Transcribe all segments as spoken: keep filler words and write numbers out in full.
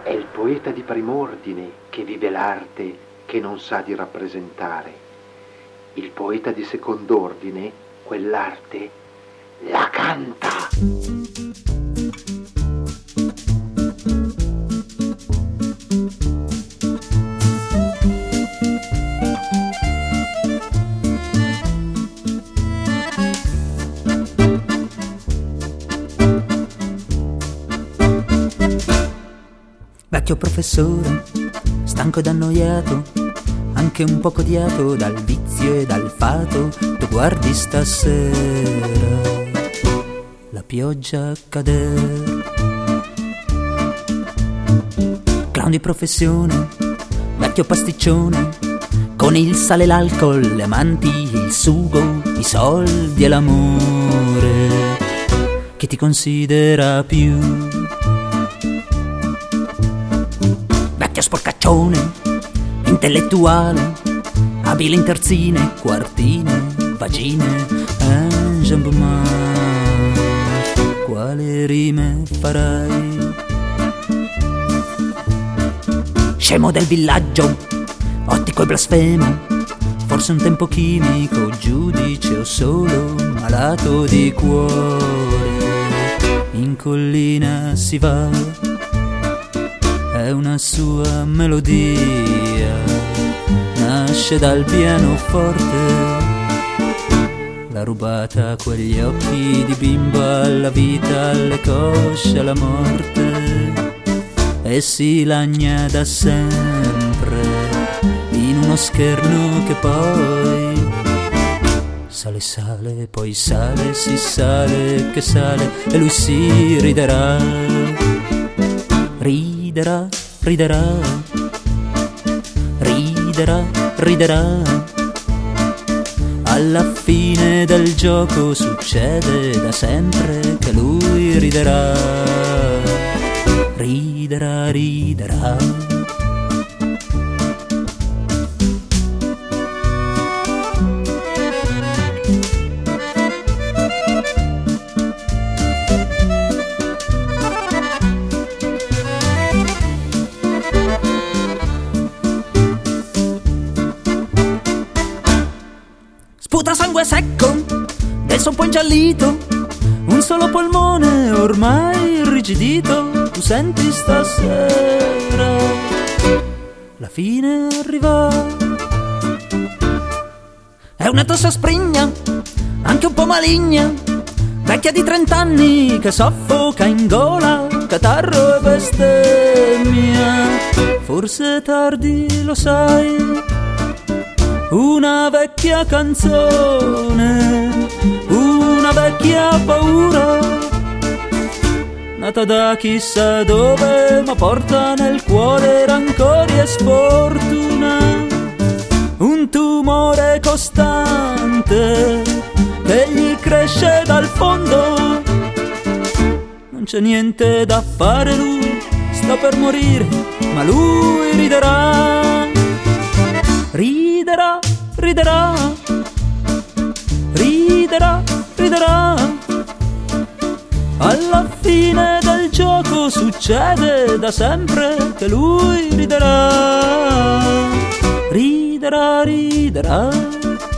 È il poeta di prim'ordine che vive l'arte che non sa di rappresentare. Il poeta di second'ordine, quell'arte, la canta. Vecchio professore, stanco ed annoiato, anche un poco odiato dal vizio e dal fato, tu guardi stasera la pioggia cadere. Clown di professione, vecchio pasticcione, con il sale, l'alcol, le amanti, il sugo, i soldi e l'amore, chi ti considera più? Vecchio sporcaccione, intellettuale, abile in terzine, quartine, vagine, un jambomar. Quale rime farai? Scemo del villaggio, ottico e blasfemo, forse un tempo chimico, giudice o solo malato di cuore. In collina si va, è una sua melodia, nasce dal pianoforte, l'ha rubata a quegli occhi di bimba, alla vita, alle cosce, alla morte, e si lagna da sempre in uno scherno che poi sale, sale, poi sale, si sale, che sale, e lui si riderà, riderà, riderà, riderà, riderà. Alla fine del gioco succede da sempre che lui riderà, riderà, riderà. Sputa sangue secco, adesso un po' ingiallito, un solo polmone ormai irrigidito. Tu senti stasera la fine arriva. È una tosse sprigna, anche un po' maligna, vecchia di trent'anni che soffoca in gola, catarro e bestemmia. Forse tardi, lo sai, una vecchia canzone, una vecchia paura, nata da chissà dove, ma porta nel cuore rancori e sfortuna. Un tumore costante che gli cresce dal fondo. Non c'è niente da fare, lui sta per morire, ma lui riderà. Riderà, riderà, riderà, riderà. Alla fine del gioco succede da sempre che lui riderà, riderà, riderà.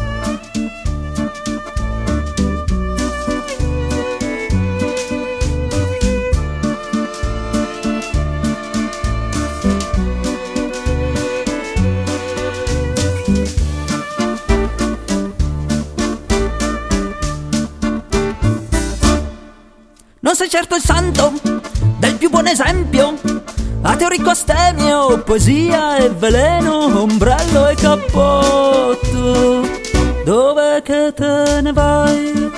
Non sei certo il santo del più buon esempio, ateo, ricco, astemio, poesia e veleno, ombrello e cappotto. Dove che te ne vai?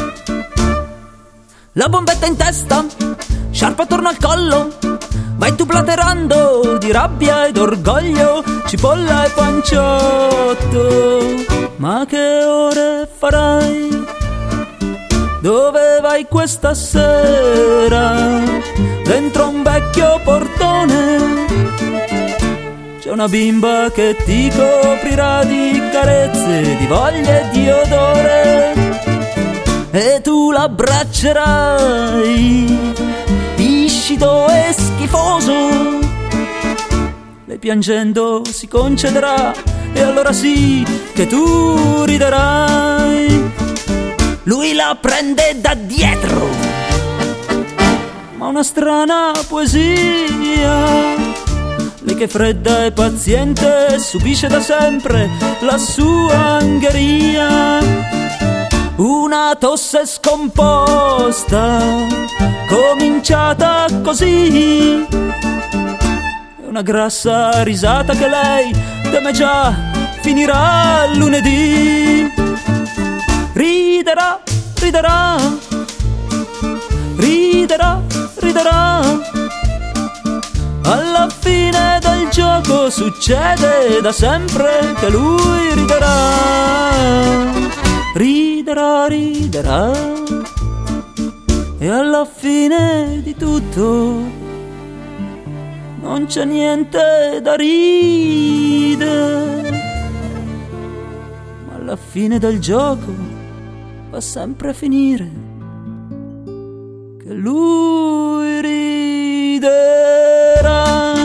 La bombetta in testa, sciarpa attorno al collo, vai tu platerando di rabbia ed orgoglio, cipolla e panciotto. Ma che ore farai? Dove vai questa sera? Dentro un vecchio portone c'è una bimba che ti coprirà di carezze, di voglia e di odore, e tu l'abbraccerai, viscido e schifoso, e piangendo si concederà, e allora sì che tu riderai. Lui la prende da dietro, ma una strana poesia. Lei che fredda e paziente subisce da sempre la sua angheria. Una tosse scomposta, cominciata così, e una grassa risata che lei teme già finirà lunedì. Riderà, riderà, riderà, riderà. Alla fine del gioco succede da sempre che lui riderà. Riderà, riderà. E alla fine di tutto non c'è niente da ridere, ma alla fine del gioco va sempre a finire che lui riderà.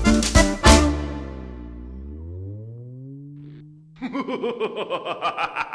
Ha ha ha ha ha!